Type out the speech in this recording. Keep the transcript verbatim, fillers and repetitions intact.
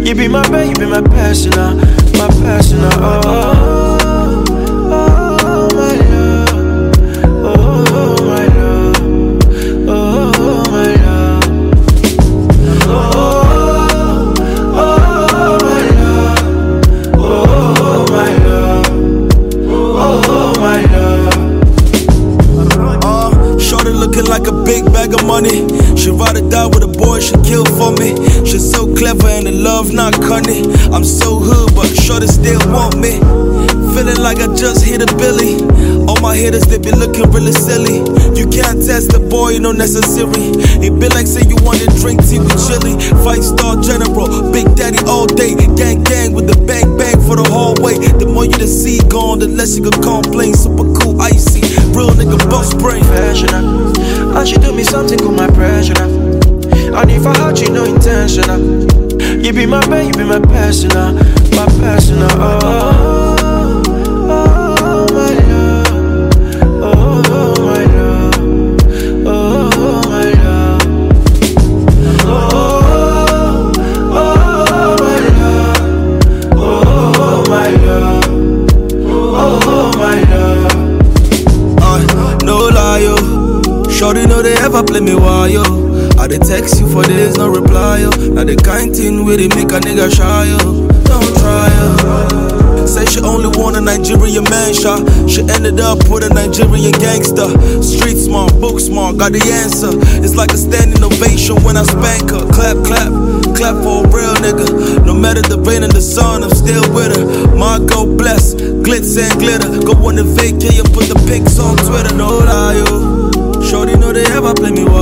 You be my baby, you be my personal, my personal. Oh, oh, oh, my love. Oh, my love. Oh, my love. Oh, oh, my love. Oh, my love. Oh, my love. Uh, shorty looking like a big bag of money. She ride or die with a boy, she kill for me. She's so clever and the love not cunning. I'm so hood, but shorty still want me. Feeling like I just hit a Billy. All my haters, they be looking really silly. You can't test the boy, no necessary. It be like say you want to drink tea with chili. Five star general, big daddy all day. Gang gang with the bang bang for the hallway. The more you the see gone, the less you can complain. Super cool, icy, real nigga boss brain. Professional, and she do me something with my pressure now. And if I hurt you, no intentional. You be my baby, you be my personal, my personal. Oh, oh, my love. Oh, my love. Oh, my love. Oh, oh, my love. Oh, my love. Oh, my love. Uh, no lie, yo. Shorty know they ever play me while, yo. I dey text you for days, no reply, yo. Now the kind thing where they make a nigga shy, yo. Don't try, yo. Say she only want a Nigerian man, shot. She ended up with a Nigerian gangster. Street smart, book smart, got the answer. It's like a standing ovation when I spank her. Clap, clap, clap for a real nigga. No matter the rain and the sun, I'm still with her. My go bless, glitz and glitter. Go on the vacay and put the pics on Twitter. No lie, yo. Shorty know they ever play me